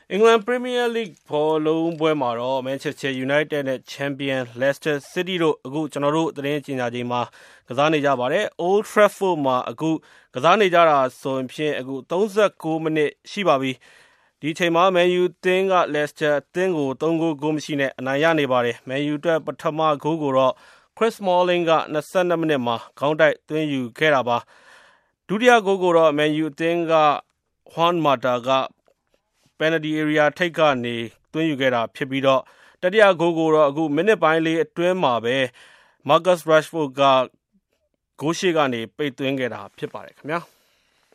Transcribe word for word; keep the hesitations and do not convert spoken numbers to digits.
အင်္ဂလန် Premier League ဘောလုံးပွဲမှာတော့ Manchester United နဲ့ Champion Leicester City တို့အခုကျွန်တော်တို့သတင်းကြေညာချိန်မှာကစားနေကြပါတယ်။ Old Trafford မှာအခုကစားနေကြတာဆိုရင်အခု၃၉မိနစ်ရှိပါပြီ။ဒီချိန်မှာ Man U အသင်းက Leicester အသင်းကို၃ဂိုးဂိုးမရှိနဲ့အနိုင်ရနေပါတယ်။ Man U အတွက်ပထမဂိုးကိုတော့ Chris Smalling က၂၂မိနစ်မှာခေါင်းတိုက်သွင်းယူခဲ့တာပါ။ဒုတိယဂိုးကိုတော့ Man U အသင်းက Juan Mata ကpenalty area ထိပ်ကနေသွင်းယူခဲ့တာဖြစ်ပြီးတော့တတိယဂိုးကိုတော့အခုမိနစ်ပိုင်းလေးအတွင်းမှာပဲ Marcus Rashford ကဂိုးရှေ့ကနေပိတ်သွင်းခဲ့တာဖြစ်ပါတယ်ခင်ဗျာ။